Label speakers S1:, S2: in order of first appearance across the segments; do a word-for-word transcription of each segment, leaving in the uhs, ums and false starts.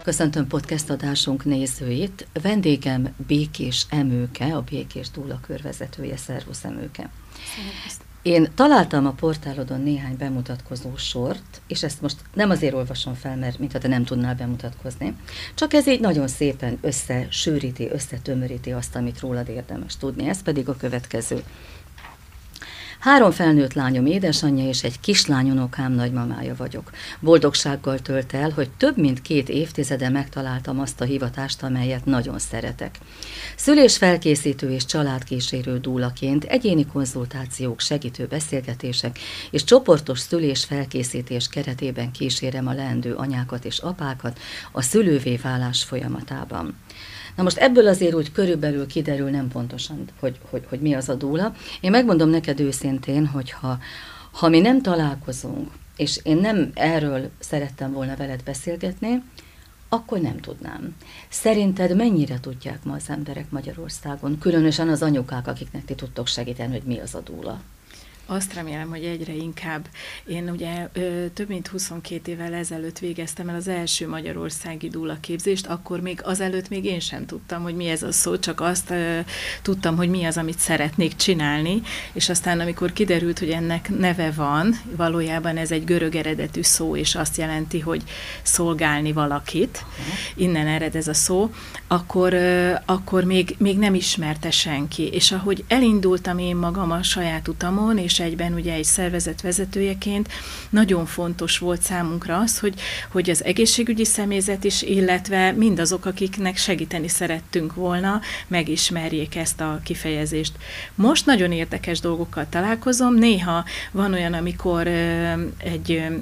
S1: Köszöntöm podcast adásunk nézőit. Vendégem Békés Emőke, a Békés Dúla körvezetője. Szervusz, Emőke. Én találtam a portálodon néhány bemutatkozó sort, és ezt most nem azért olvasom fel, mert mintha te nem tudnál bemutatkozni, csak ez így nagyon szépen összesűríti, összetömöríti azt, amit rólad érdemes tudni. Ez pedig a következő. Három felnőtt lányom édesanyja és egy kislány unokám nagymamája vagyok. Boldogsággal tölt el, hogy több mint két évtizede megtaláltam azt a hivatást, amelyet nagyon szeretek. Szülésfelkészítő és családkísérő dúlaként egyéni konzultációk, segítő beszélgetések és csoportos szülésfelkészítés keretében kísérem a leendő anyákat és apákat a szülővé válás folyamatában. Na most ebből azért úgy körülbelül kiderül nem pontosan, hogy, hogy, hogy mi az a dúla. Én megmondom neked őszintén, hogy ha, ha mi nem találkozunk, és én nem erről szerettem volna veled beszélgetni, akkor nem tudnám. Szerinted mennyire tudják ma az emberek Magyarországon, különösen az anyukák, akiknek ti tudtok segíteni, hogy mi az a dúla?
S2: Azt remélem, hogy egyre inkább. Én ugye ö, több mint huszonkét évvel ezelőtt végeztem el az első magyarországi dúlaképzést, akkor még azelőtt még én sem tudtam, hogy mi ez a szó, csak azt ö, tudtam, hogy mi az, amit szeretnék csinálni, és aztán amikor kiderült, hogy ennek neve van, valójában ez egy görög eredetű szó, és azt jelenti, hogy szolgálni valakit, innen ered ez a szó, akkor, ö, akkor még, még nem ismerte senki. És ahogy elindultam én magam a saját utamon, és és egyben ugye egy szervezet vezetőjeként nagyon fontos volt számunkra az, hogy, hogy az egészségügyi személyzet is, illetve mindazok, akiknek segíteni szerettünk volna, megismerjék ezt a kifejezést. Most nagyon érdekes dolgokkal találkozom, néha van olyan, amikor ö, egy ö,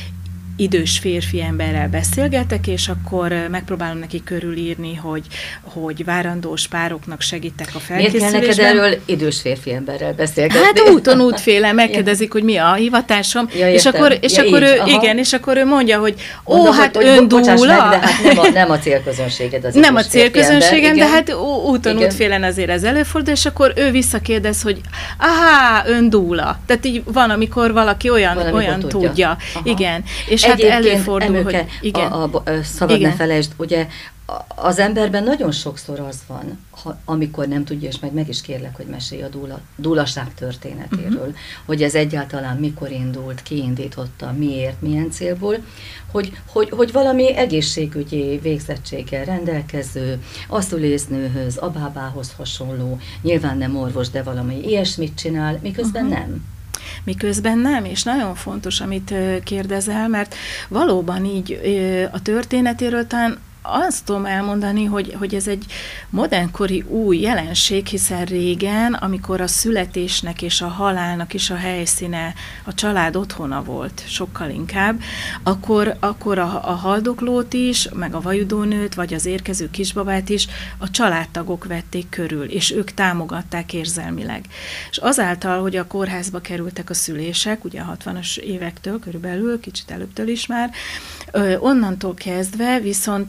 S2: idős férfi emberrel beszélgetek, és akkor megpróbálom neki körülírni, hogy, hogy várandós pároknak segítek a felkészülésben.
S1: Miért kell neked erről idős férfi emberrel beszélgetni?
S2: Hát úton útféle megkérdezik, hogy mi a hivatásom,
S1: ja,
S2: és akkor, és
S1: ja,
S2: akkor ő,
S1: aha.
S2: igen, és akkor ő mondja, hogy ó,
S1: Mondom,
S2: hát
S1: hogy,
S2: ön
S1: hogy,
S2: dúla.
S1: Meg, de hát nem a, nem a célközönséged az
S2: Nem a
S1: idős férfi
S2: célközönségem,
S1: ember,
S2: de hát úton útfélen azért ez előfordul, és akkor ő visszakérdez, hogy ahá, ön dúla. Tehát így van, amikor valaki olyan,
S1: van, amikor
S2: olyan tudja. tudja. Igen. És
S1: Egyébként,
S2: hát előfordul,
S1: Emőke,
S2: hogy igen.
S1: A, a, a, szabad
S2: igen.
S1: ne felejtsd, ugye az emberben nagyon sokszor az van, ha, amikor nem tudja, és majd meg is kérlek, hogy mesélj a dúla, dúlaság történetéről, uh-huh. hogy ez egyáltalán mikor indult, ki indította, miért, milyen célból, hogy, hogy, hogy valami egészségügyi végzettséggel rendelkező, a szülésznőhöz, a bábához hasonló, nyilván nem orvos, de valami ilyesmit csinál, miközben uh-huh. nem.
S2: Miközben nem, és nagyon fontos, amit kérdezel, mert valóban így a történetéről talán azt tudom elmondani, hogy, hogy ez egy modernkori új jelenség, hiszen régen, amikor a születésnek és a halálnak is a helyszíne a család otthona volt, sokkal inkább, akkor, akkor a, a haldoklót is, meg a vajudónőt, vagy az érkező kisbabát is a családtagok vették körül, és ők támogatták érzelmileg. És azáltal, hogy a kórházba kerültek a szülések, ugye a hatvanas évektől körülbelül, kicsit előbbtől is már, onnantól kezdve viszont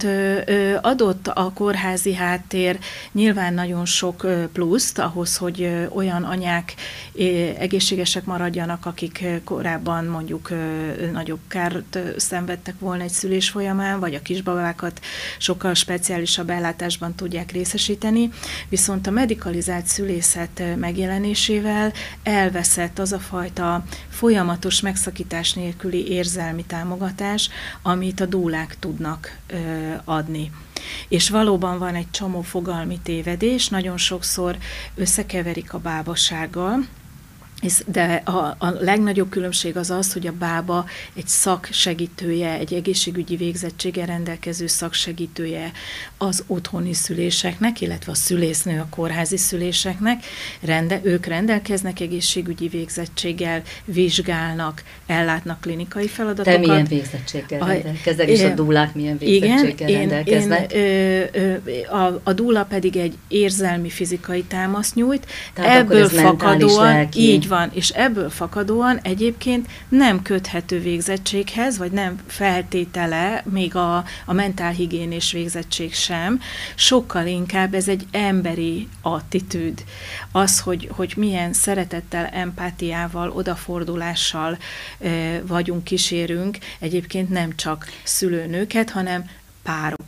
S2: adott a kórházi háttér nyilván nagyon sok pluszt ahhoz, hogy olyan anyák egészségesek maradjanak, akik korábban mondjuk nagyobb kárt szenvedtek volna egy szülés folyamán, vagy a kisbabákat sokkal speciálisabb ellátásban tudják részesíteni, viszont a medikalizált szülészet megjelenésével elveszett az a fajta folyamatos megszakítás nélküli érzelmi támogatás, amit a dúlák tudnak adni. És valóban van egy csomó fogalmi tévedés, nagyon sokszor összekeverik a bábasággal, de a, a legnagyobb különbség az az, hogy a bába egy szaksegítője, egy egészségügyi végzettséggel rendelkező szaksegítője az otthoni szüléseknek, illetve a szülésznő a kórházi szüléseknek. Rende, ők rendelkeznek egészségügyi végzettséggel, vizsgálnak, ellátnak klinikai feladatokat.
S1: Te milyen végzettséggel rendelkezel, és a dúlák milyen végzettséggel
S2: igen,
S1: rendelkeznek?
S2: Én, én, ö, ö, a, a dúla pedig egy érzelmi, fizikai támaszt nyújt.
S1: Tehát
S2: ebből fakadóan,
S1: így
S2: van, és ebből fakadóan egyébként nem köthető végzettséghez, vagy nem feltétele, még a, a mentálhigiénés végzettség sem, sokkal inkább ez egy emberi attitűd. Az, hogy, hogy milyen szeretettel, empátiával, odafordulással e, vagyunk, kísérünk, egyébként nem csak szülőnőket, hanem párokat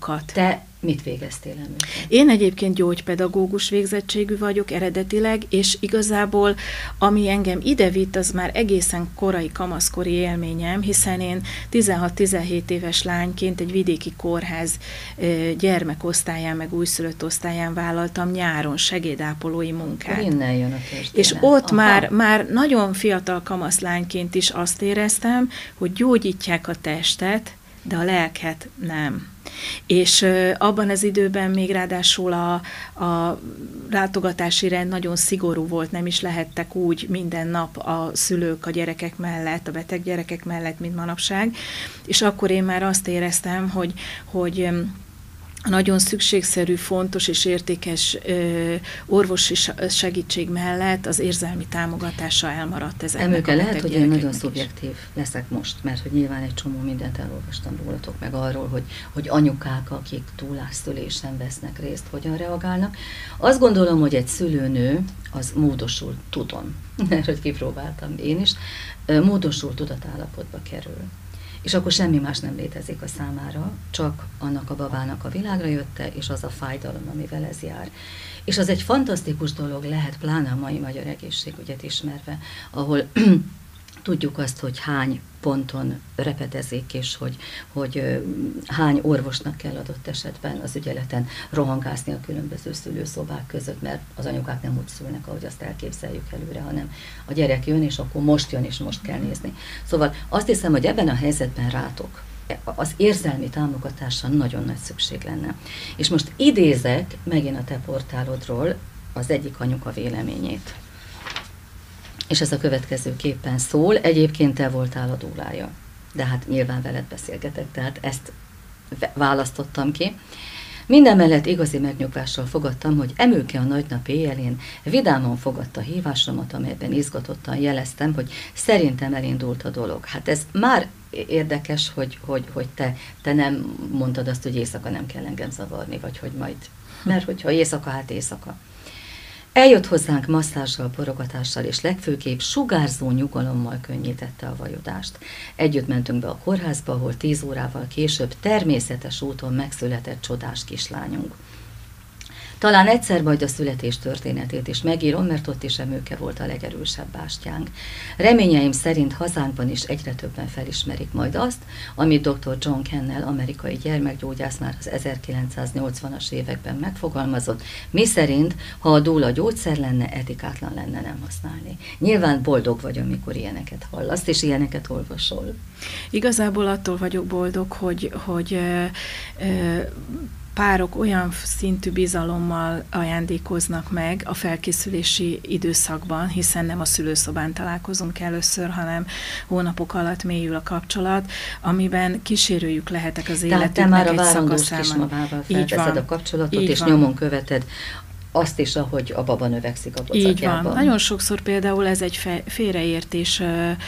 S2: magukat.
S1: Te mit végeztél emőken?
S2: Én egyébként gyógypedagógus végzettségű vagyok eredetileg, és igazából ami engem ide vitt, az már egészen korai kamaszkori élményem, hiszen én tizenhat-tizenhét éves lányként egy vidéki kórház gyermekosztályán, meg újszülött osztályán vállaltam nyáron segédápolói munkát.
S1: Akkor innen jön a történet.
S2: És ott már, már nagyon fiatal kamaszlányként is azt éreztem, hogy gyógyítják a testet, de a lelket nem. És abban az időben még ráadásul a, a látogatási rend nagyon szigorú volt, nem is lehettek úgy minden nap a szülők a gyerekek mellett, a beteg gyerekek mellett, mint manapság. És akkor én már azt éreztem, hogy, hogy nagyon szükségszerű, fontos és értékes ö, orvosi segítség mellett az érzelmi támogatása elmaradt ezeknek
S1: Emőke,
S2: a
S1: lehet, hogy én nagyon
S2: is.
S1: szubjektív leszek most, mert hogy nyilván egy csomó mindent elolvastam rólatok, meg arról, hogy, hogy anyukák, akik túlásszülésen vesznek részt, hogyan reagálnak. Azt gondolom, hogy egy szülőnő az módosul, tudom, mert hogy kipróbáltam én is, módosul tudatállapotba kerül. És akkor semmi más nem létezik a számára, csak annak a babának a világra jötte, és az a fájdalom, amivel ez jár. És az egy fantasztikus dolog lehet, pláne a mai magyar egészségügyet ismerve, ahol tudjuk azt, hogy hány ponton repedezik, és hogy, hogy hány orvosnak kell adott esetben az ügyeleten rohangászni a különböző szülőszobák között, mert az anyukák nem úgy szülnek, ahogy azt elképzeljük előre, hanem a gyerek jön, és akkor most jön, és most kell nézni. Szóval azt hiszem, hogy ebben a helyzetben rátok az érzelmi támogatásra nagyon nagy szükség lenne. És most idézek megint a te portálodról az egyik anyuka véleményét. És ez a következő képen szól, egyébként te voltál a dúlája, de hát nyilván veled beszélgetek, tehát ezt választottam ki. Mindemellett igazi megnyugvással fogadtam, hogy Emőke a nagynap éjjelén vidáman fogadta hívásomat, amelyben izgatottan jeleztem, hogy szerintem elindult a dolog. Hát ez már érdekes, hogy, hogy, hogy te, te nem mondtad azt, hogy éjszaka nem kell engem zavarni, vagy hogy majd, mert hogyha éjszaka, hát éjszaka. Eljött hozzánk masszázsal, borogatással, és legfőképp sugárzó nyugalommal könnyítette a vajodást. Együtt mentünk be a kórházba, ahol tíz órával később természetes úton megszületett csodás kislányunk. Talán egyszer majd a születés történetét is megírom, mert ott is Emőke volt a legerősebb bástyánk. Reményeim szerint hazánkban is egyre többen felismerik majd azt, amit doktor John Kennel, amerikai gyermekgyógyász már az ezerkilencszáznyolcvanas években megfogalmazott, miszerint, ha a dúla gyógyszer lenne, etikátlan lenne nem használni. Nyilván boldog vagy, amikor ilyeneket hallasz, és ilyeneket olvasol.
S2: Igazából attól vagyok boldog, hogy, hogy ö, ö, párok olyan szintű bizalommal ajándékoznak meg a felkészülési időszakban, hiszen nem a szülőszobán találkozunk először, hanem hónapok alatt mélyül a kapcsolat, amiben kísérőjük lehetek az életüknek egy
S1: Tehát te már a
S2: várandós
S1: kismamával felveszed a kapcsolatot,
S2: így
S1: és
S2: van.
S1: Nyomon követed azt is, ahogy a baba növekszik a bocakjában.
S2: Így van. Nagyon sokszor például ez egy félreértés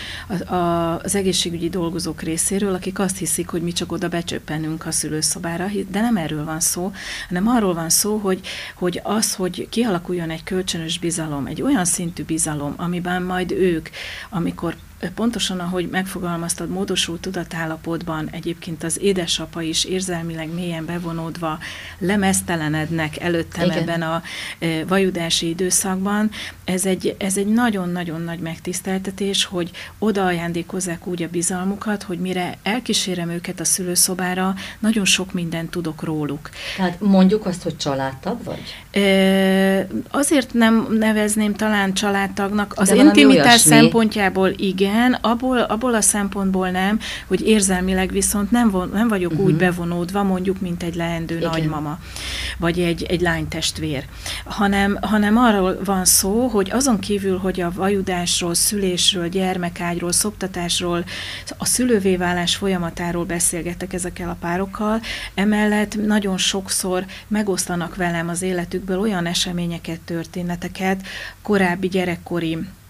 S2: az egészségügyi dolgozók részéről, akik azt hiszik, hogy mi csak oda becsöppenünk a szülőszobára, de nem erről van szó, hanem arról van szó, hogy, hogy az, hogy kialakuljon egy kölcsönös bizalom, egy olyan szintű bizalom, amiben majd ők, amikor pontosan, ahogy megfogalmaztad, módosult tudatállapotban egyébként az édesapa is érzelmileg mélyen bevonódva lemeztelenednek előttem Igen. ebben a e, vajudási időszakban. Ez egy, ez egy nagyon-nagyon nagy megtiszteltetés, hogy oda ajándékozzák úgy a bizalmukat, hogy mire elkísérem őket a szülőszobára, nagyon sok mindent tudok róluk.
S1: Tehát mondjuk azt, hogy családtag vagy?
S2: E, azért nem nevezném talán családtagnak, az intimitás szempontjából igen, Igen, abból, abból a szempontból nem, hogy érzelmileg viszont nem, von, nem vagyok uh-huh. úgy bevonódva, mondjuk, mint egy leendő Igen. nagymama, vagy egy, egy lánytestvér, hanem, hanem arról van szó, hogy azon kívül, hogy a vajudásról, szülésről, gyermekágyról, szoptatásról, a szülővé válás folyamatáról beszélgetek ezekkel a párokkal, emellett nagyon sokszor megosztanak velem az életükből olyan eseményeket, történeteket, korábbi gyerekkori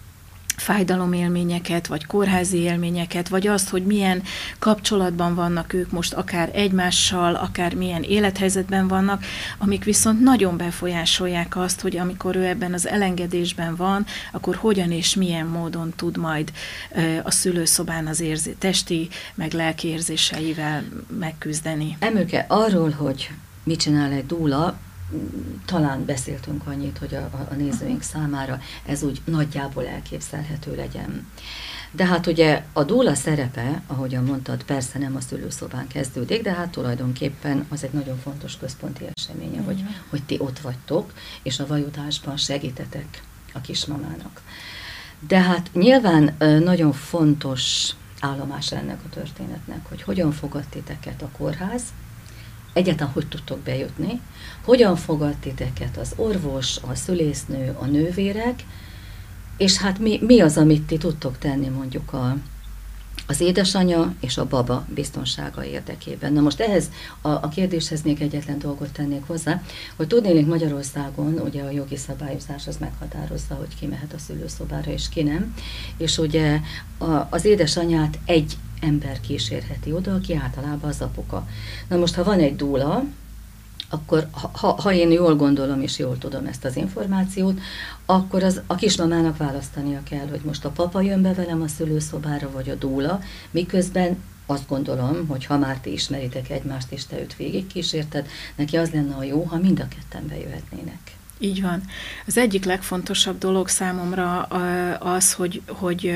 S2: fájdalomélményeket, vagy kórházi élményeket, vagy azt, hogy milyen kapcsolatban vannak ők most akár egymással, akár milyen élethelyzetben vannak, amik viszont nagyon befolyásolják azt, hogy amikor ő ebben az elengedésben van, akkor hogyan és milyen módon tud majd a szülőszobán az érzé- testi, meg lelki érzéseivel megküzdeni.
S1: Emőke, arról, hogy mit csinál egy dúla, talán beszéltünk annyit, hogy a, a nézőink számára ez úgy nagyjából elképzelhető legyen. De hát ugye a dúla szerepe, ahogyan mondtad, persze nem a szülőszobán kezdődik, de hát tulajdonképpen az egy nagyon fontos központi eseménye, mm. hogy, hogy ti ott vagytok, és a vajudásban segítetek a kismamának. De hát nyilván nagyon fontos állomás ennek a történetnek, hogy hogyan fogad titeket a kórház, egyáltalán hogy tudtok bejutni, hogyan fogad titeket az orvos, a szülésznő, a nővérek, és hát mi, mi az, amit ti tudtok tenni mondjuk a, az édesanyja és a baba biztonsága érdekében. Na most ehhez a, a kérdéshez még egyetlen dolgot tennék hozzá, hogy tudnélik Magyarországon ugye a jogi szabályozás az meghatározza, hogy ki mehet a szülőszobára és ki nem, és ugye a, az édesanyját egy ember kísérheti oda, aki általában az apuka. Na most, ha van egy dúla, akkor ha, ha én jól gondolom és jól tudom ezt az információt, akkor az, a kismamának választania kell, hogy most a papa jön be velem a szülőszobára, vagy a dúla, miközben azt gondolom, hogy ha már ti ismeritek egymást, és te őt végig kísérted, neki az lenne a jó, ha mind a ketten bejöhetnének.
S2: Így van. Az egyik legfontosabb dolog számomra az, hogy, hogy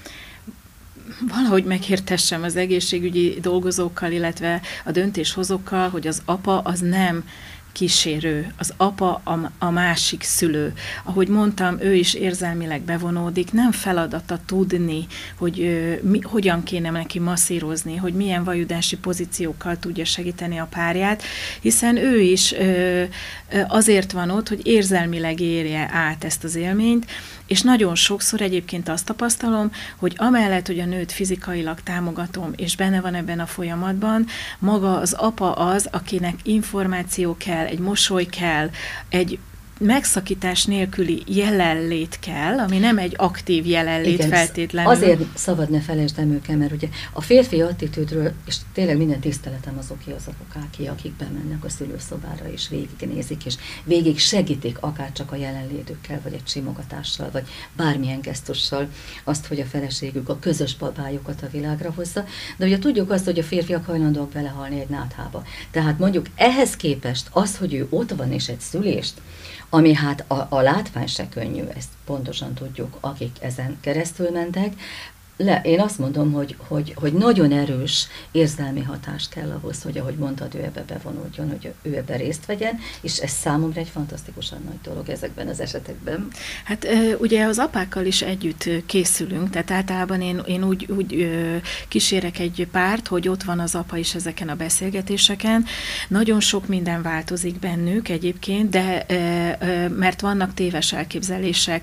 S2: valahogy megértessem az egészségügyi dolgozókkal, illetve a döntéshozókkal, hogy az apa az nem kísérő, az apa a, a másik szülő. Ahogy mondtam, ő is érzelmileg bevonódik, nem feladata tudni, hogy ö, mi, hogyan kéne neki masszírozni, hogy milyen vajudási pozíciókkal tudja segíteni a párját, hiszen ő is ö, azért van ott, hogy érzelmileg érje át ezt az élményt, és nagyon sokszor egyébként azt tapasztalom, hogy amellett, hogy a nőt fizikailag támogatom, és benne van ebben a folyamatban, maga az apa az, akinek információ kell, egy mosoly kell, egy megszakítás nélküli jelenlét kell, ami nem egy aktív jelenlét. Igen, feltétlenül.
S1: Azért szabad ne felejtsd Emőke, mert ugye a férfi attitűdről, és tényleg minden tiszteletem azoké az apukáké, akik bemennek a szülőszobára, és végignézik, és végig segítik, akár csak a jelenlétükkel, vagy egy simogatással, vagy bármilyen gesztussal azt, hogy a feleségük a közös babájukat a világra hozza. De ugye tudjuk azt, hogy a férfiak hajlandóak belehalni egy náthába. Tehát mondjuk ehhez képest az, hogy ő ott van, és egy szülést, ami hát a, a látvány se könnyű, ezt pontosan tudjuk, akik ezen keresztül mentek. Le, én azt mondom, hogy, hogy, hogy nagyon erős érzelmi hatás kell ahhoz, hogy ahogy mondtad, ő ebbe bevonódjon, hogy ő ebbe részt vegyen, és ez számomra egy fantasztikusan nagy dolog ezekben az esetekben.
S2: Hát ugye az apákkal is együtt készülünk, tehát általában én, én úgy, úgy kísérek egy párt, hogy ott van az apa is ezeken a beszélgetéseken. Nagyon sok minden változik bennük egyébként, de mert vannak téves elképzelések,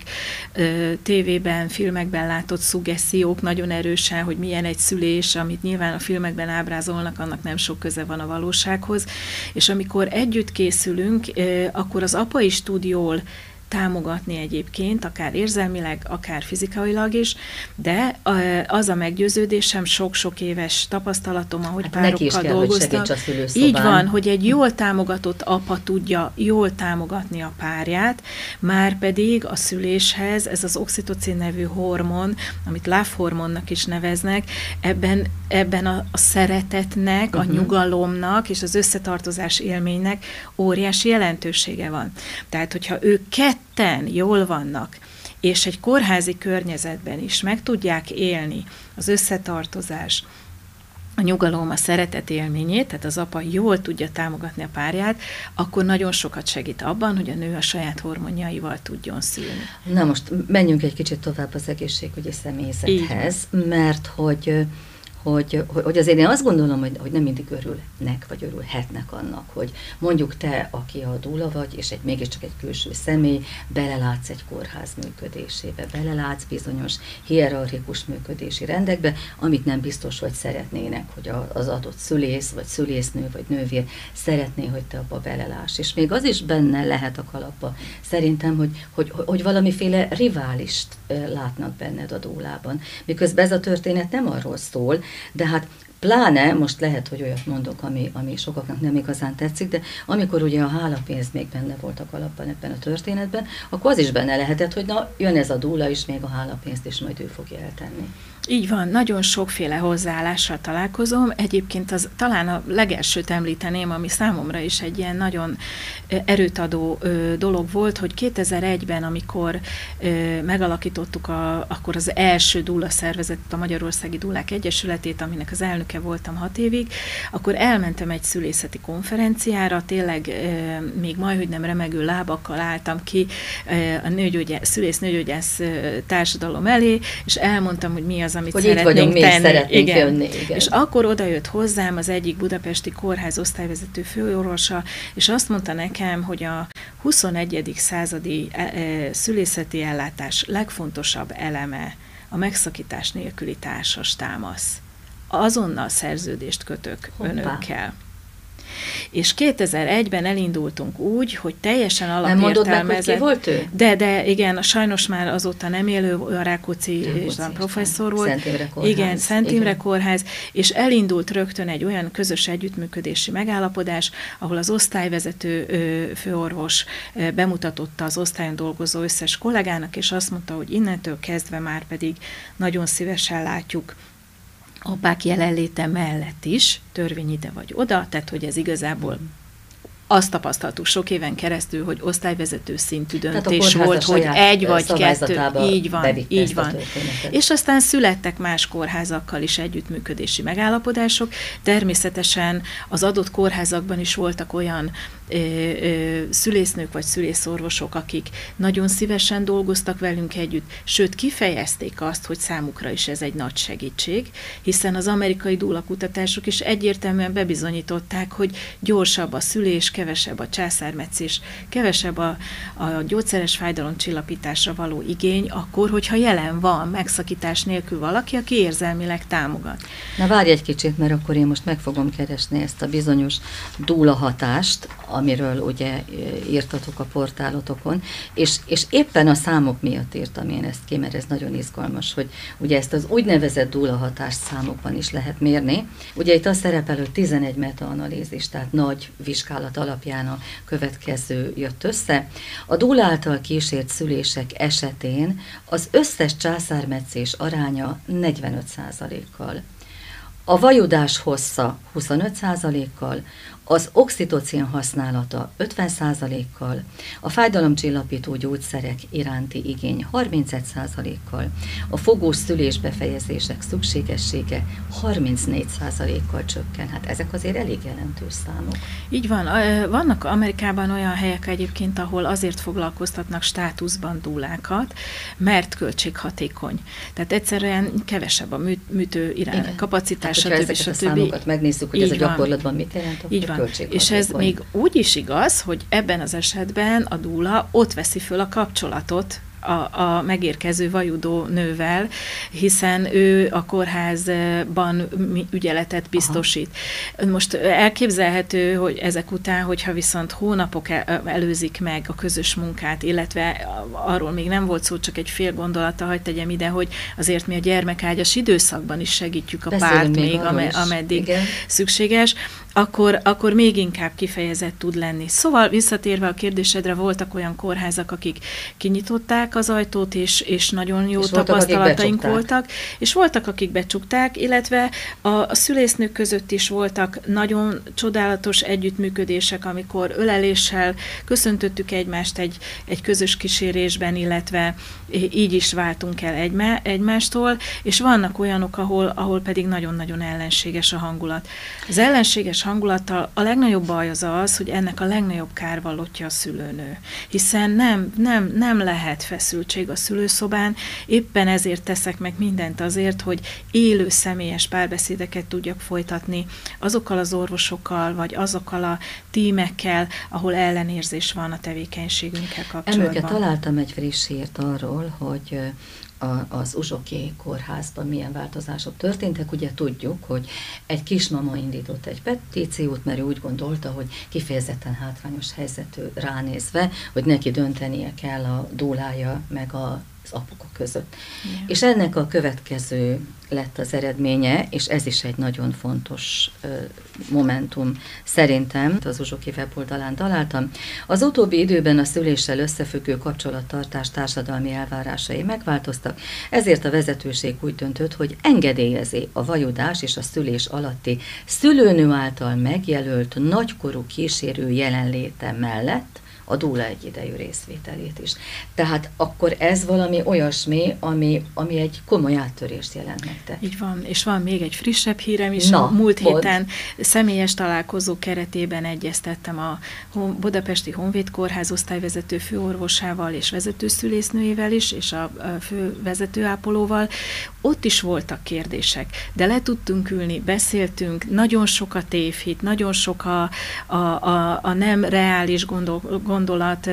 S2: tévében, filmekben látott szuggessziók, nagyon erősen, hogy milyen egy szülés, amit nyilván a filmekben ábrázolnak, annak nem sok köze van a valósághoz, és amikor együtt készülünk, akkor az apa is tud jól támogatni egyébként, akár érzelmileg, akár fizikailag is, de az a meggyőződésem, sok-sok éves tapasztalatom, ahogy hát párokkal kell, dolgoztam. Így van, hogy egy jól támogatott apa tudja jól támogatni a párját, már pedig a szüléshez ez az oxitocin nevű hormon, amit love hormonnak is neveznek, ebben, ebben a, a szeretetnek, uh-huh. a nyugalomnak és az összetartozás élménynek óriási jelentősége van. Tehát, hogyha ők ketten jól vannak, és egy kórházi környezetben is meg tudják élni az összetartozás, a nyugalom, a szeretet élményét, tehát az apa jól tudja támogatni a párját, akkor nagyon sokat segít abban, hogy a nő a saját hormonjaival tudjon szülni.
S1: Na most menjünk egy kicsit tovább az egészségügyi személyzethez, mert hogy hogy, hogy azért én azt gondolom, hogy, hogy nem mindig örülnek, vagy örülhetnek annak, hogy mondjuk te, aki a dúla vagy, és egy, mégiscsak egy külső személy, belelátsz egy kórház működésébe, belelátsz bizonyos hierarchikus működési rendekbe, amit nem biztos, hogy szeretnének, hogy az adott szülész, vagy szülésznő, vagy nővér szeretné, hogy te abba beleláss. És még az is benne lehet a kalapba, szerintem, hogy, hogy, hogy valamiféle riválist látnak benned a dúlában. Miközben ez a történet nem arról szól, de hát pláne, most lehet, hogy olyat mondok, ami, ami sokaknak nem igazán tetszik, de amikor ugye a hálapénz még benne volt a kalapban ebben a történetben, akkor az is benne lehetett, hogy na, jön ez a dúla is, még a hálapénzt is majd ő fogja eltenni.
S2: Így van, nagyon sokféle hozzáállással találkozom. Egyébként az talán a legelsőt említeném, ami számomra is egy ilyen nagyon erőt adó dolog volt, hogy kétezer-egyben, amikor megalakítottuk a, akkor az első dúla szervezetet, a Magyarországi Dúlák Egyesületét, aminek az elnöke voltam hat évig, akkor elmentem egy szülészeti konferenciára, tényleg még majdhogy nem remegő lábakkal álltam ki a nőgyógyász, szülész-nőgyógyász társadalom elé, és elmondtam, hogy mi az, amit hogy szeretnénk
S1: vagyunk,
S2: tenni.
S1: Szeretnénk
S2: igen.
S1: jönni, igen.
S2: És akkor odajött hozzám az egyik budapesti kórház osztályvezető főorvosa, és azt mondta nekem, hogy a huszonegyedik századi e, e, szülészeti ellátás legfontosabb eleme a megszakítás nélküli társas támasz. Azonnal szerződést kötök Hoppá. önökkel. És kétezer-egyben elindultunk úgy, hogy teljesen alapértelmezett... Nem mondod meg, hogy ki volt ő? De, de igen, sajnos már azóta nem élő, a Rákóczi István professzor volt.
S1: Szent Imre Kórház.
S2: Igen, Szent Imre Kórház, és elindult rögtön egy olyan közös együttműködési megállapodás, ahol az osztályvezető főorvos bemutatotta az osztályon dolgozó összes kollégának, és azt mondta, hogy innentől kezdve már pedig nagyon szívesen látjuk apák jelenléte mellett is, törvény ide vagy oda, tehát hogy ez igazából azt tapasztaltuk sok éven keresztül, hogy osztályvezető szintű döntés volt, hogy egy vagy kettő, így van, így van. És aztán születtek más kórházakkal is együttműködési megállapodások. Természetesen az adott kórházakban is voltak olyan ö, ö, szülésznők vagy szülészorvosok, akik nagyon szívesen dolgoztak velünk együtt, sőt kifejezték azt, hogy számukra is ez egy nagy segítség, hiszen az amerikai dúlakutatások is egyértelműen bebizonyították, hogy gyorsabb a szülés, kevesebb a császármetszés, kevesebb a, a gyógyszeres fájdalomcsillapításra való igény, akkor, hogyha jelen van megszakítás nélkül valaki, aki érzelmileg támogat.
S1: Na várj egy kicsit, mert akkor én most meg fogom keresni ezt a bizonyos dúla hatást, amiről ugye írtatok a portálotokon, és, és éppen a számok miatt írtam én ezt ki, mert ez nagyon izgalmas, hogy ugye ezt az úgynevezett dúla hatást számokban is lehet mérni. Ugye itt az szerepel, hogy tizenegy metaanalízis, tehát nagy vizsgálat alapján a következő jött össze. A dúla által kísért szülések esetén az összes császármetszés aránya negyvenöt százalékkal. A vajudás hossza huszonöt százalékkal, az oxitocin használata ötven százalékkal, a fájdalomcsillapító gyógyszerek iránti igény harmincegy százalékkal, a fogós szülés befejezések szükségessége harmincnégy százalékkal csökken. Hát ezek azért elég jelentős számok.
S2: Így van. Vannak Amerikában olyan helyek egyébként, ahol azért foglalkoztatnak státuszban dúlákat, mert költséghatékony. Tehát egyszerűen kevesebb a műtő irány, kapacitás,
S1: hát, stb. Ezeket a számokat megnézzük, hogy így ez a gyakorlatban mit jelent,
S2: így van. És ez még úgy is igaz, hogy ebben az esetben a dúla ott veszi föl a kapcsolatot a, a megérkező vajudó nővel, hiszen ő a kórházban ügyeletet biztosít. Aha. Most elképzelhető, hogy ezek után, hogyha viszont hónapok előzik meg a közös munkát, illetve arról még nem volt szó, csak egy fél gondolata, hadd tegyem ide, hogy azért mi a gyermekágyas időszakban is segítjük a Beszélünk párt még, még ameddig Igen. szükséges, akkor, akkor még inkább kifejezett tud lenni. Szóval visszatérve a kérdésedre, voltak olyan kórházak, akik kinyitották az ajtót, és, és nagyon jó és tapasztalataink voltak, voltak, és voltak, akik becsukták, illetve a, a szülésznők között is voltak nagyon csodálatos együttműködések, amikor öleléssel köszöntöttük egymást egy, egy közös kísérésben, illetve így is váltunk el egymá, egymástól, és vannak olyanok, ahol, ahol pedig nagyon-nagyon ellenséges a hangulat. Az ellenséges hangulattal. A legnagyobb baj az az, hogy ennek a legnagyobb kárvallottja a szülőnő. Hiszen nem, nem, nem lehet feszültség a szülőszobán, éppen ezért teszek meg mindent azért, hogy élő személyes párbeszédeket tudjak folytatni azokkal az orvosokkal, vagy azokkal a tímekkel, ahol ellenérzés van a tevékenységünkkel kapcsolatban.
S1: Emléke, találtam egy friss hírt arról, hogy a, az Uzsoki kórházban milyen változások történtek. Ugye tudjuk, hogy egy kismama indított egy petíciót, mert ő úgy gondolta, hogy kifejezetten hátrányos helyzetű ránézve, hogy neki döntenie kell a dúlája meg a az apuka között. Yeah. És ennek a következő lett az eredménye, és ez is egy nagyon fontos uh, momentum szerintem, az Uzsoki weboldalán találtam. Az utóbbi időben a szüléssel összefüggő kapcsolattartás társadalmi elvárásai megváltoztak, ezért a vezetőség úgy döntött, hogy engedélyezi a vajudás és a szülés alatti szülőnő által megjelölt nagykorú kísérő jelenléte mellett a dúla egyidejű részvételét is. Tehát akkor ez valami olyasmi, ami, ami egy komoly áttörést jelent nektek.
S2: Így van, és van még egy frissebb hírem is.
S1: Na,
S2: a múlt
S1: bod.
S2: héten személyes találkozó keretében egyeztettem a Budapesti Honvéd Kórház osztályvezető főorvosával és vezetőszülésznőjével is, és a fő vezetőápolóval. Ott is voltak kérdések, de le tudtunk ülni, beszéltünk, nagyon sok a tévhit, nagyon sok a, a, a, a nem reális gondol, gondolat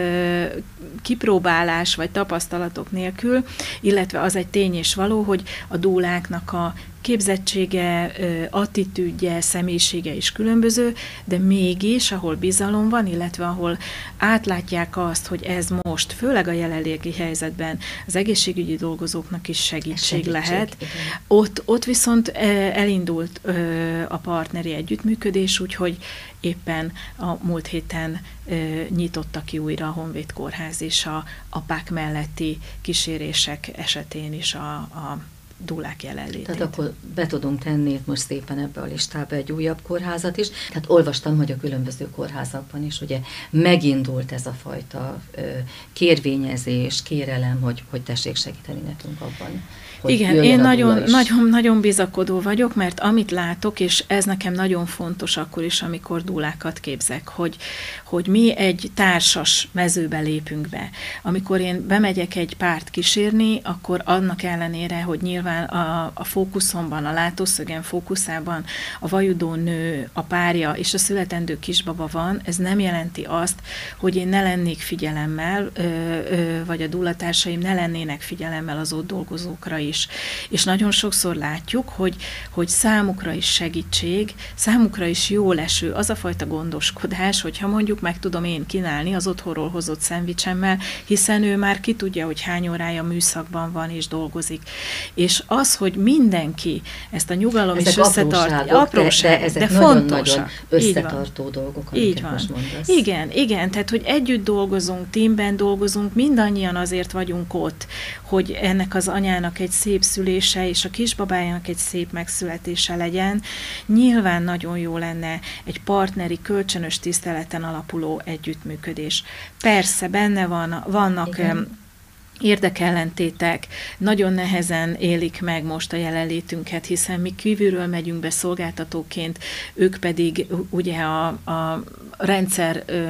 S2: kipróbálás vagy tapasztalatok nélkül, illetve az egy tény és való, hogy a dúláknak a képzettsége, attitűdje, személyisége is különböző, de mégis, ahol bizalom van, illetve ahol átlátják azt, hogy ez most, főleg a jelenlegi helyzetben az egészségügyi dolgozóknak is segítség, segítség lehet, ott, ott viszont elindult a partneri együttműködés, úgyhogy éppen a múlt héten nyitotta ki újra a Honvéd Kórház és a apák melletti kísérések esetén is a, a dúlák jelenlétét.
S1: Tehát akkor be tudunk tenni itt most szépen ebbe a listába egy újabb kórházat is. Tehát olvastam, hogy a különböző kórházakban is ugye megindult ez a fajta ö, kérvényezés, kérelem, hogy, hogy tessék segíteni nekünk abban.
S2: Igen, én nagyon, nagyon, nagyon bizakodó vagyok, mert amit látok, és ez nekem nagyon fontos akkor is, amikor dúlákat képzek, hogy, hogy mi egy társas mezőbe lépünk be. Amikor én bemegyek egy párt kísérni, akkor annak ellenére, hogy nyilván a, a fókuszomban, a látószögem fókuszában a vajudó nő, a párja és a születendő kisbaba van, ez nem jelenti azt, hogy én ne lennék figyelemmel, ö, ö, vagy a dúlatársaim ne lennének figyelemmel az ott dolgozókra is. És nagyon sokszor látjuk, hogy, hogy számukra is segítség, számukra is jó leső az a fajta gondoskodás, hogyha mondjuk meg tudom én kínálni az otthonról hozott szendvicsemmel, hiszen ő már ki tudja, hogy hány órája műszakban van és dolgozik. És az, hogy mindenki ezt a nyugalom
S1: ezek
S2: is összetart,
S1: apróság, de, de, de fontosak. Összetartó dolgok,
S2: amiket most mondasz. Igen, igen, tehát, hogy együtt dolgozunk, teamben dolgozunk, mindannyian azért vagyunk ott, hogy ennek az anyának egy szép szülése és a kisbabájának egy szép megszületése legyen. Nyilván nagyon jó lenne egy partneri, kölcsönös tiszteleten alapuló együttműködés. Persze, benne van, vannak igen. érdekellentétek, nagyon nehezen élik meg most a jelenlétünket, hiszen mi kívülről megyünk be szolgáltatóként, ők pedig ugye a, a rendszer ö,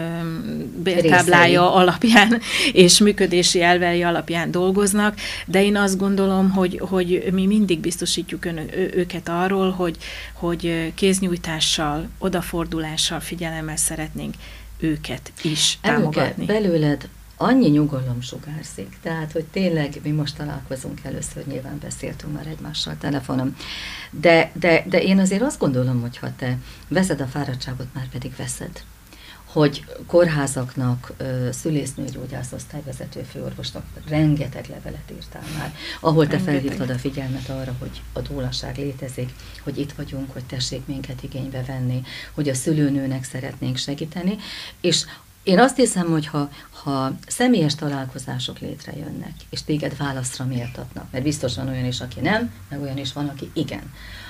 S2: bértáblája alapján és működési elvei alapján dolgoznak, de én azt gondolom, hogy, hogy mi mindig biztosítjuk ön, őket arról, hogy, hogy kéznyújtással, odafordulással, figyelemmel szeretnénk őket is támogatni.
S1: Belőled annyi nyugalom sugárzik, tehát, hogy tényleg mi most találkozunk először, nyilván beszéltünk már egymással telefonon, de, de, de én azért azt gondolom, hogy ha te veszed a fáradtságot, már pedig veszed, hogy kórházaknak, szülésznőgyógyász osztályvezető főorvosnak rengeteg levelet írtál már, ahol te felhívtad a figyelmet arra, hogy a dúlaság létezik, hogy itt vagyunk, hogy tessék minket igénybe venni, hogy a szülőnőnek szeretnénk segíteni, és én azt hiszem, hogy ha, ha személyes találkozások létrejönnek, és téged válaszra méltatnak, mert biztos van olyan is, aki nem, meg olyan is van, aki igen,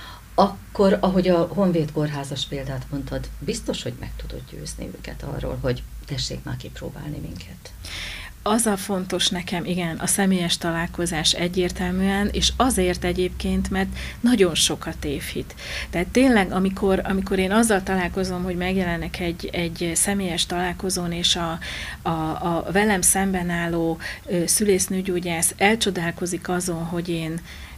S1: akkor, ahogy a Honvéd kórházas példát mondtad, biztos, hogy meg tudod győzni őket arról, hogy tessék már kipróbálni minket.
S2: Az a fontos nekem, igen, a személyes találkozás egyértelműen, és azért egyébként, mert nagyon sok a tévhit. Tehát tényleg, amikor, amikor én azzal találkozom, hogy megjelenek egy, egy személyes találkozón, és a, a, a velem szemben álló szülésznőgyógyász elcsodálkozik azon, hogy én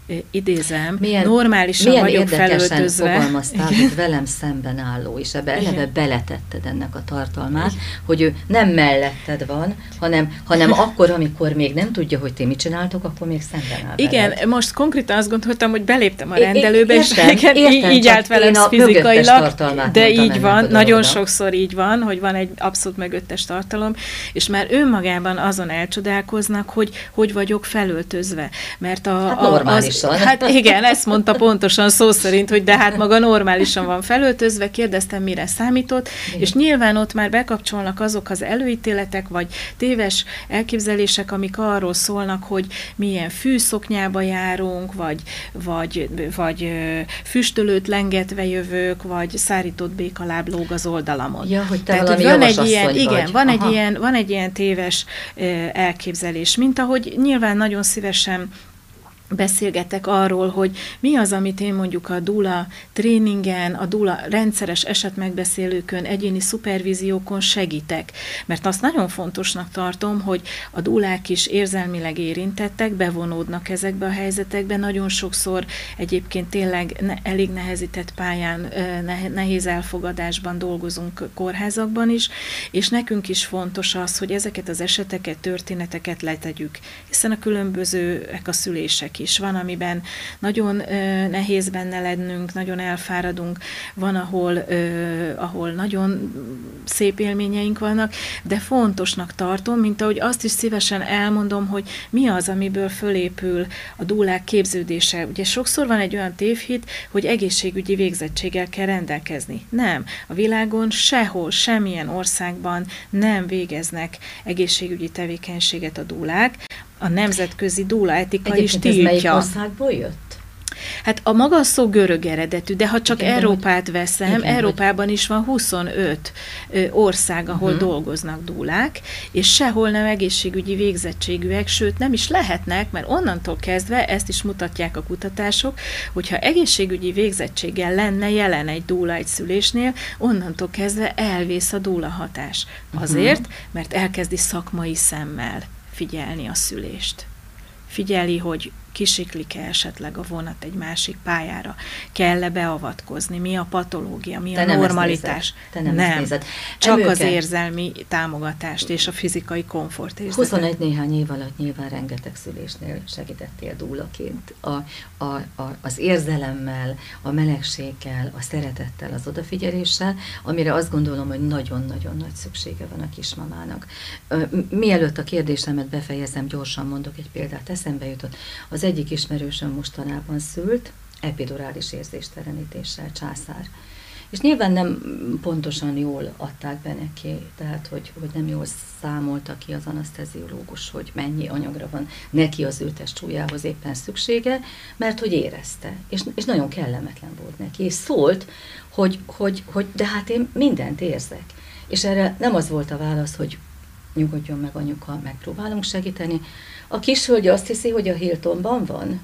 S2: idézem, milyen, normálisan
S1: milyen
S2: vagyok felöltözve.
S1: Milyen érdekesen fogalmaztál, hogy velem szemben álló, és ebbe eleve igen. beletetted ennek a tartalmát, igen. hogy ő nem melletted van, hanem, hanem akkor, amikor még nem tudja, hogy ti mit csináltok, akkor még szemben áll
S2: igen,
S1: veled.
S2: Most konkrétan azt gondoltam, hogy beléptem a rendelőbe, é, értem, és
S1: értem,
S2: így, így állt velem fizikailag, de így van, nagyon sokszor így van, hogy van egy abszolút mögöttes tartalom, és már önmagában azon elcsodálkoznak, hogy hogy vagyok felöltözve. Mert a,
S1: hát
S2: a, az Hát igen, ezt mondta pontosan szó szerint, hogy de hát maga normálisan van felöltözve, kérdeztem, mire számított, igen. és nyilván ott már bekapcsolnak azok az előítéletek, vagy téves elképzelések, amik arról szólnak, hogy milyen fűszoknyába járunk, vagy, vagy, vagy füstölőt lengetve jövök, vagy szárított békaláb lóg az oldalamon.
S1: Ja, hogy te
S2: Tehát,
S1: valami
S2: van egy
S1: vagy.
S2: ilyen, igen, van egy, ilyen, van egy ilyen téves elképzelés, mint ahogy nyilván nagyon szívesen beszélgetek arról, hogy mi az, amit én mondjuk a dúla tréningen, a dúla rendszeres esetmegbeszélőkön, egyéni szupervíziókon segítek. Mert azt nagyon fontosnak tartom, hogy a dúlák is érzelmileg érintettek, bevonódnak ezekbe a helyzetekbe. Nagyon sokszor egyébként tényleg ne, elég nehezített pályán, nehéz elfogadásban dolgozunk kórházakban is, és nekünk is fontos az, hogy ezeket az eseteket, történeteket letegyük. Hiszen a különbözőek a szülések is. Van, amiben nagyon ö, nehéz benne lennünk, nagyon elfáradunk, van, ahol, ö, ahol nagyon szép élményeink vannak, de fontosnak tartom, mint ahogy azt is szívesen elmondom, hogy mi az, amiből fölépül a dúlák képződése. Ugye sokszor van egy olyan tévhit, hogy egészségügyi végzettséggel kell rendelkezni. Nem. A világon sehol, semmilyen országban nem végeznek egészségügyi tevékenységet a dúlák. A nemzetközi dúlaetika is tiltja.
S1: Egyébként ez melyik országból jött?
S2: Hát a maga szó görög eredetű, de ha csak igen, Európát veszem, igen, Európában is van huszonöt ország, ahol uh-huh. dolgoznak dúlák, és sehol nem egészségügyi végzettségűek, sőt nem is lehetnek, mert onnantól kezdve, ezt is mutatják a kutatások, hogyha egészségügyi végzettséggel lenne jelen egy dúla egy szülésnél, onnantól kezdve elvész a dúla hatás. Azért, uh-huh. mert elkezdi szakmai szemmel figyelni a szülést. Figyeli, hogy kisiklik-e esetleg a vonat egy másik pályára, kell-e beavatkozni, mi a patológia, mi
S1: Te
S2: a
S1: nem
S2: normalitás.
S1: Te nem,
S2: nem. Csak
S1: Emőke.
S2: az érzelmi támogatást és a fizikai komfortérzetet.
S1: huszonegy néhány év alatt nyilván rengeteg szülésnél segítettél dúlaként. A, a, a, az érzelemmel, a melegséggel, a szeretettel, az odafigyeléssel, amire azt gondolom, hogy nagyon-nagyon nagy szüksége van a kismamának. Mielőtt a kérdésemet befejezem, gyorsan mondok egy példát, eszembe jutott. Az egyik ismerősöm mostanában szült, epidurális érzéstelenítéssel, császár. És nyilván nem pontosan jól adták be neki, tehát hogy, hogy nem jól számolta ki az aneszteziológus, hogy mennyi anyagra van neki az ő testsúlyához éppen szüksége, mert hogy érezte, és, és nagyon kellemetlen volt neki, és szólt, hogy, hogy, hogy de hát én mindent érzek. És erre nem az volt a válasz, hogy nyugodjon meg anyuka, megpróbálunk segíteni. A kis hölgy azt hiszi, hogy a Hiltonban van.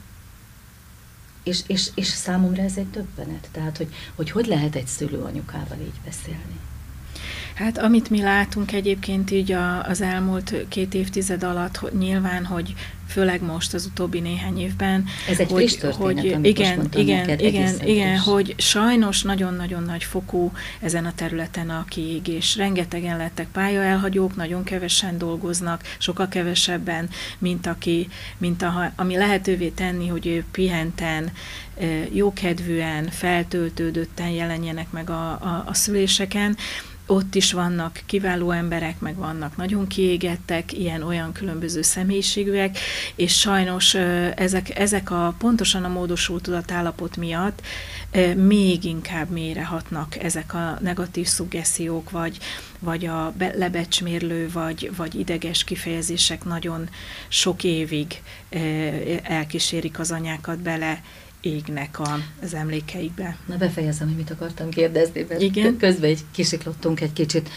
S1: És, és, és számomra ez egy döbbenet. Tehát, hogy, hogy hogy lehet egy szülő anyukával így beszélni.
S2: Hát amit mi látunk egyébként így a, az elmúlt két évtized alatt, hogy nyilván, hogy főleg most az utóbbi néhány évben.
S1: Ez egy
S2: hogy,
S1: friss történet,
S2: hogy
S1: amit
S2: igen,
S1: most mondtam
S2: igen,
S1: neked,
S2: igen, igen,
S1: friss.
S2: hogy sajnos nagyon-nagyon nagy fokú ezen a területen a kiégés. Rengetegen lettek pályaelhagyók, nagyon kevesen dolgoznak, sokkal kevesebben, mint aki, mint a, ami lehetővé tenni, hogy ő pihenten, jókedvűen, feltöltődötten jelenjenek meg a, a, a szüléseken. Ott is vannak kiváló emberek, meg vannak nagyon kiégettek, ilyen-olyan különböző személyiségűek, és sajnos ezek, ezek a pontosan a módosult tudatállapot miatt még inkább mélyre hatnak ezek a negatív szuggesziók, vagy, vagy a lebecsmérlő, vagy, vagy ideges kifejezések nagyon sok évig elkísérik az anyákat bele, égnek a, az emlékeikbe.
S1: Na befejezem, hogy mit akartam kérdezni, mert
S2: igen?
S1: közben egy kisiklottunk egy kicsit,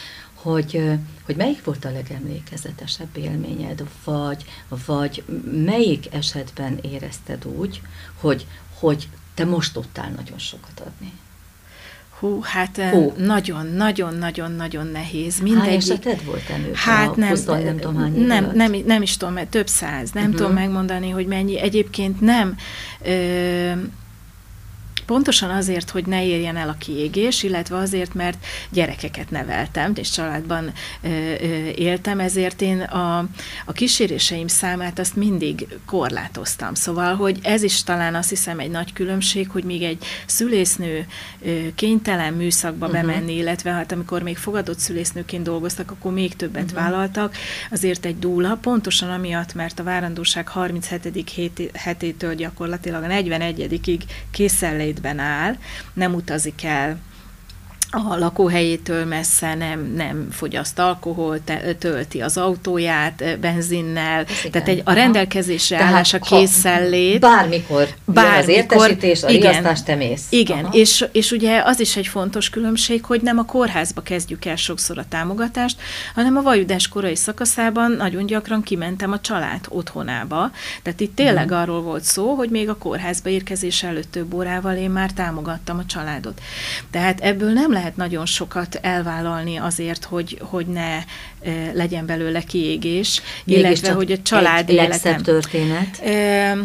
S1: hogy, hogy melyik volt a legemlékezetesebb élményed, vagy, vagy melyik esetben érezted úgy, hogy, hogy te most tudtál nagyon sokat adni?
S2: Hú, hát nagyon-nagyon-nagyon-nagyon nehéz.
S1: Mindegyik... Hány eseted volt előtt?
S2: Hát nem,
S1: húsz, nem, tudom, hány
S2: nem, nem, nem is tudom, több száz, nem uh-huh. tudom megmondani, hogy mennyi. Egyébként nem... Ö, Pontosan azért, hogy ne érjen el a kiégés, illetve azért, mert gyerekeket neveltem, és családban ö, ö, éltem, ezért én a, a kíséréseim számát azt mindig korlátoztam. Szóval, hogy ez is talán azt hiszem egy nagy különbség, hogy még egy szülésznő ö, kénytelen műszakba uh-huh. bemenni, illetve hát amikor még fogadott szülésznőként dolgoztak, akkor még többet uh-huh. vállaltak, azért egy dúla, pontosan amiatt, mert a várandóság harminchetedik hetétől gyakorlatilag a negyvenegyedikig készenlét áll, nem utazik el a lakóhelyétől messze, nem, nem fogyaszt alkoholt, tölti az autóját benzinnel, tehát egy, a rendelkezésre állás a készenlét.
S1: Bármikor, bármikor az értesítés, a riasztás, te mész.
S2: Igen, és, és ugye az is egy fontos különbség, hogy nem a kórházba kezdjük el sokszor a támogatást, hanem a vajudás korai szakaszában nagyon gyakran kimentem a család otthonába. Tehát itt tényleg hmm. arról volt szó, hogy még a kórházba érkezés előtt több órával én már támogattam a családot. Tehát ebből nem lehet nagyon sokat elvállalni azért, hogy, hogy ne e, legyen belőle kiégés,
S1: mégis
S2: illetve hogy a család
S1: egy legszebb történet.
S2: E,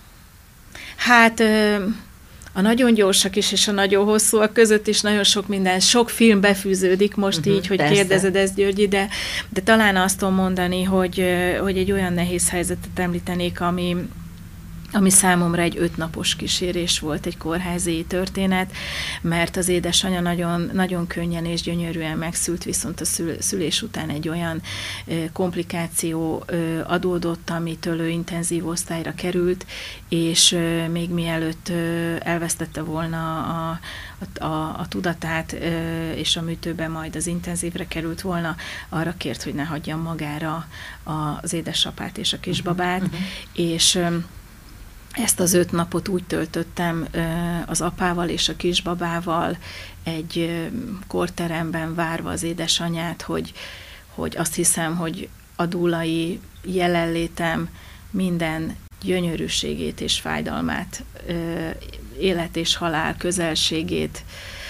S2: hát e, a nagyon gyorsak is, és a nagyon hosszúak között is nagyon sok minden, sok film befűződik most uh-huh, így, hogy persze. Kérdezed ezt, Györgyi, de, de talán azt tudom mondani, hogy, hogy egy olyan nehéz helyzetet említenék, ami ami számomra egy ötnapos kísérés volt, egy kórházi történet, mert az édesanyja nagyon, nagyon könnyen és gyönyörűen megszült, viszont a szül, szülés után egy olyan ö, komplikáció ö, adódott, amitől ő intenzív osztályra került, és ö, még mielőtt ö, elvesztette volna a, a, a, a tudatát, ö, és a műtőben majd az intenzívre került volna, arra kért, hogy ne hagyjam magára a, az édesapát és a kisbabát, uh-huh. és ö, ezt az öt napot úgy töltöttem az apával és a kisbabával egy korteremben várva az édesanyát, hogy, hogy azt hiszem, hogy a dúlai jelenlétem minden gyönyörűségét és fájdalmát, élet és halál közelségét,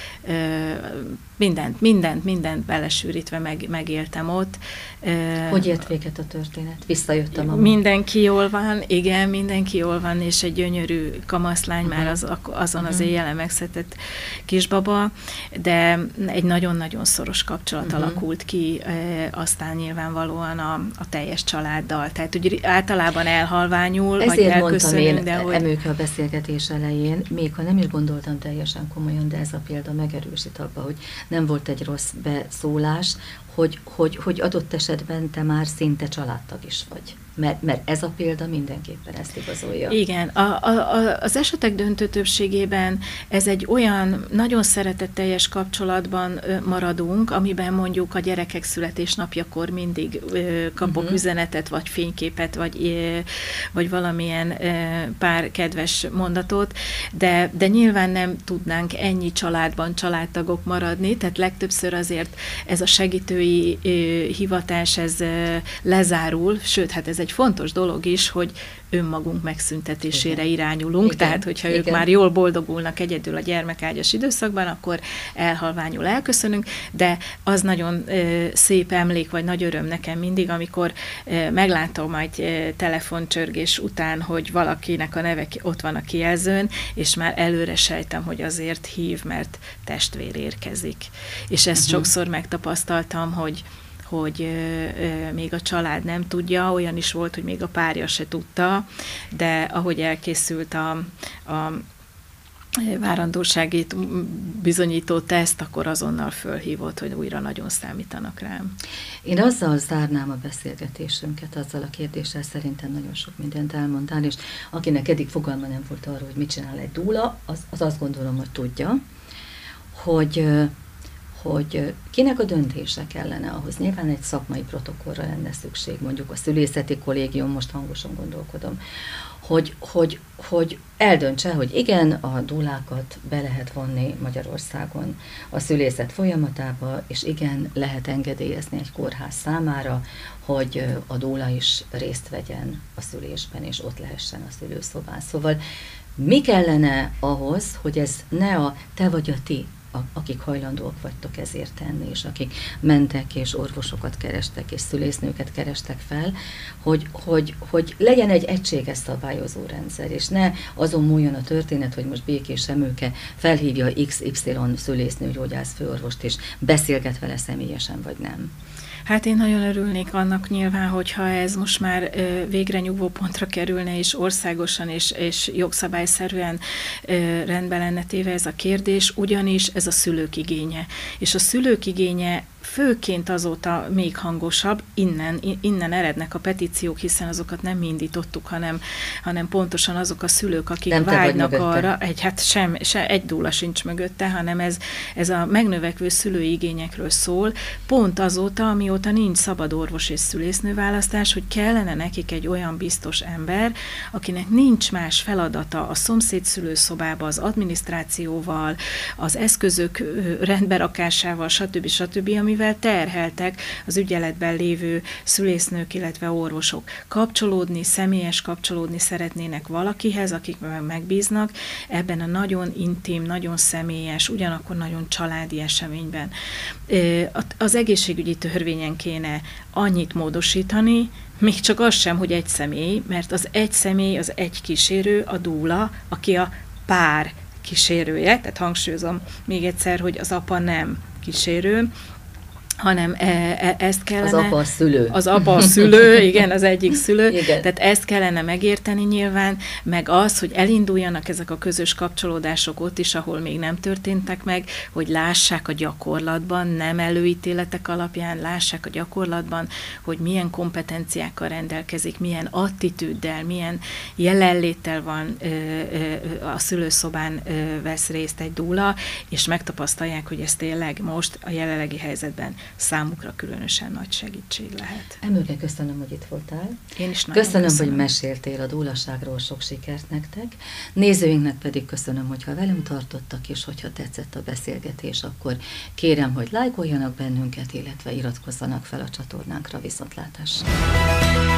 S2: mindent, mindent, mindent belesűrítve meg, megéltem ott.
S1: Hogy ért véget a történet? Visszajött a mama?
S2: Mindenki jól van, igen, mindenki jól van, és egy gyönyörű kamaszlány uh-huh. már az, azon uh-huh. az éjjelen megszületett kisbaba, de egy nagyon-nagyon szoros kapcsolat uh-huh. alakult ki, e, aztán nyilvánvalóan a, a teljes családdal. Tehát, hogy általában elhalványul,
S1: ezért
S2: vagy elköszönünk,
S1: mondtam én,
S2: de hogy...
S1: Emőke a beszélgetés elején, még ha nem is gondoltam teljesen komolyan, de ez a példa megerősít abba, hogy nem volt egy rossz beszólás, hogy, hogy, hogy adott esetben te már szinte családtag is vagy. Mert, mert ez a példa mindenképpen ezt igazolja.
S2: Igen, a, a, az esetek döntő többségében ez egy olyan nagyon szeretetteljes kapcsolatban maradunk, amiben mondjuk a gyerekek születésnapjakor mindig kapok uh-huh. üzenetet, vagy fényképet, vagy, vagy valamilyen pár kedves mondatot, de, de nyilván nem tudnánk ennyi családban családtagok maradni, tehát legtöbbször azért ez a segítői hivatás, ez lezárul, sőt, hát ez egy fontos dolog is, hogy önmagunk megszüntetésére igen. irányulunk, igen. tehát hogyha igen. ők már jól boldogulnak egyedül a gyermekágyas időszakban, akkor elhalványul elköszönünk, de az nagyon ö, szép emlék, vagy nagy öröm nekem mindig, amikor ö, meglátom majd ö, telefoncsörgés után, hogy valakinek a neve ott van a kijelzőn, és már előre sejtem, hogy azért hív, mert testvér érkezik. És ezt uh-huh. sokszor megtapasztaltam, hogy hogy ö, ö, még a család nem tudja, olyan is volt, hogy még a párja se tudta, de ahogy elkészült a, a várandósági bizonyító teszt, akkor azonnal fölhívott, hogy újra nagyon számítanak rám.
S1: Én azzal zárnám a beszélgetésünket, azzal a kérdéssel, szerintem nagyon sok mindent elmondtál, és akinek eddig fogalma nem volt arról, hogy mit csinál egy dúla, az, az azt gondolom, hogy tudja, hogy hogy kinek a döntése kellene ahhoz. Nyilván egy szakmai protokollra lenne szükség, mondjuk a szülészeti kollégium, most hangosan gondolkodom, hogy, hogy, hogy eldöntse, hogy igen, a dúlákat be lehet vonni Magyarországon a szülészet folyamatába, és igen, lehet engedélyezni egy kórház számára, hogy a dúla is részt vegyen a szülésben, és ott lehessen a szülőszobán. Szóval mi kellene ahhoz, hogy ez ne a te vagy a ti, akik hajlandóak vagytok ezért tenni, és akik mentek, és orvosokat kerestek, és szülésznőket kerestek fel, hogy, hogy, hogy legyen egy egységes szabályozó rendszer, és ne azon múljon a történet, hogy most Békés Emőke felhívja iksz ipszilon szülésznő gyógyász főorvost, és beszélget vele személyesen, vagy nem.
S2: Hát én nagyon örülnék annak nyilván, hogyha ez most már ö, végre nyugvópontra kerülne, és országosan és, és jogszabályszerűen ö, rendben lenne téve ez a kérdés, ugyanis ez a szülők igénye. És a szülők igénye főként azóta még hangosabb, innen, innen erednek a petíciók, hiszen azokat nem mi indítottuk, hanem, hanem pontosan azok a szülők, akik nem vágynak arra, egy, hát sem, se, egy dúla sincs mögötte, hanem ez, ez a megnövekvő szülői igényekről szól, pont azóta, amióta nincs szabad orvos és szülésznő választás, hogy kellene nekik egy olyan biztos ember, akinek nincs más feladata a szomszéd szülőszobába, az adminisztrációval, az eszközök rendberakásával, stb. stb., amivel terheltek az ügyeletben lévő szülésznők, illetve orvosok. Kapcsolódni, személyes kapcsolódni szeretnének valakihez, akik megbíznak ebben a nagyon intim, nagyon személyes, ugyanakkor nagyon családi eseményben. Az egészségügyi törvényen kéne annyit módosítani, még csak az sem, hogy egy személy, mert az egy személy, az egy kísérő, a dúla, aki a pár kísérője, tehát hangsúlyozom még egyszer, hogy az apa nem kísérő, hanem e, e, ezt kellene...
S1: Az apa a szülő.
S2: Az apa a szülő, igen, az egyik szülő.
S1: Igen.
S2: Tehát ezt kellene megérteni nyilván, meg az, hogy elinduljanak ezek a közös kapcsolódások ott is, ahol még nem történtek meg, hogy lássák a gyakorlatban, nem előítéletek alapján, lássák a gyakorlatban, hogy milyen kompetenciákkal rendelkezik, milyen attitűddel, milyen jelenléttel van ö, ö, a szülőszobán ö, vesz részt egy dúla, és megtapasztalják, hogy ez tényleg most a jelenlegi helyzetben számukra különösen nagy segítség lehet.
S1: Emőke, köszönöm, hogy itt voltál.
S2: Én is nagyon
S1: köszönöm,
S2: köszönöm,
S1: hogy meséltél a dúlaságról, sok sikert nektek. Nézőinknek pedig köszönöm, hogyha velünk tartottak, és hogyha tetszett a beszélgetés, akkor kérem, hogy lájkoljanak bennünket, illetve iratkozzanak fel a csatornánkra. Viszontlátásra!